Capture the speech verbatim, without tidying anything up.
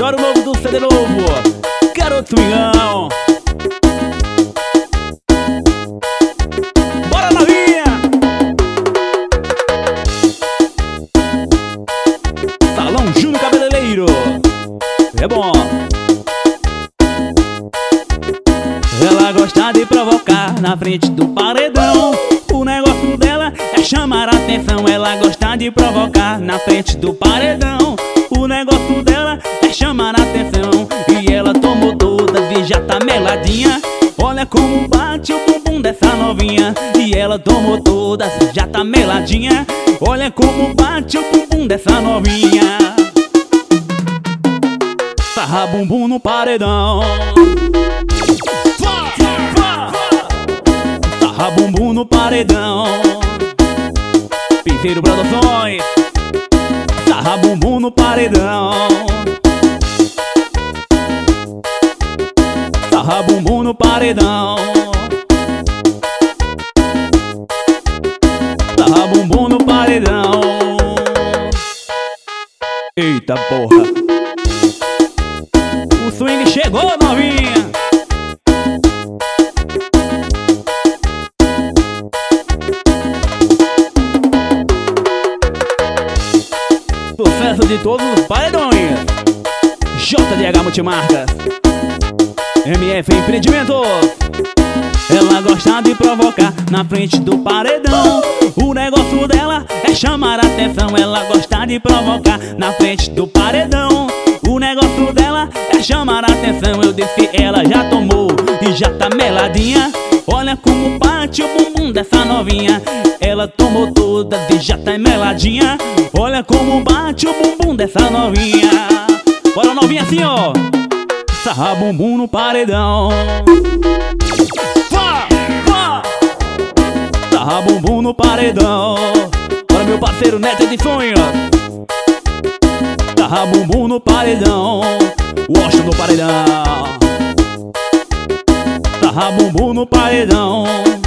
Agora o novo do C D novo, Garoto Swingão. Bora, novinha! Salão Júnior Cabeleireiro. É bom. Ela gosta de provocar na frente do paredão. O negócio dela é chamar a atenção. Ela gosta de provocar na frente do paredão. O negócio dela é chamar a atenção. E ela tomou todas e já tá meladinha. Olha como bate o bumbum dessa novinha. E ela tomou todas e já tá meladinha. Olha como bate o bumbum dessa novinha. Sarra bumbum no paredão. Sarra bumbum no paredão. Piseiro Produções. Sarra bumbum no paredão. Sarra bumbum no paredão. Sarra bumbum no paredão. Eita porra, o swing chegou, novinha. Sucesso de todos os paredões. J D H Multimarcas, M F Empreendimentos. Ela gosta de provocar na frente do paredão. O negócio dela é chamar a atenção. Ela gosta de provocar na frente do paredão. O negócio dela é chamar a atenção. Eu disse, ela já tomou e já tá meladinha. Olha como bate o bumbum dessa novinha. Ela tomou todas e já tá meladinha. Olha como bate o bumbum dessa novinha. Bora, novinha, assim, ó. Sarra bumbum no paredão. Sarra bumbum no paredão. Bora, meu parceiro Neto Edições. Sarra bumbum no paredão. Washington no paredão. Sarra bumbum no paredão.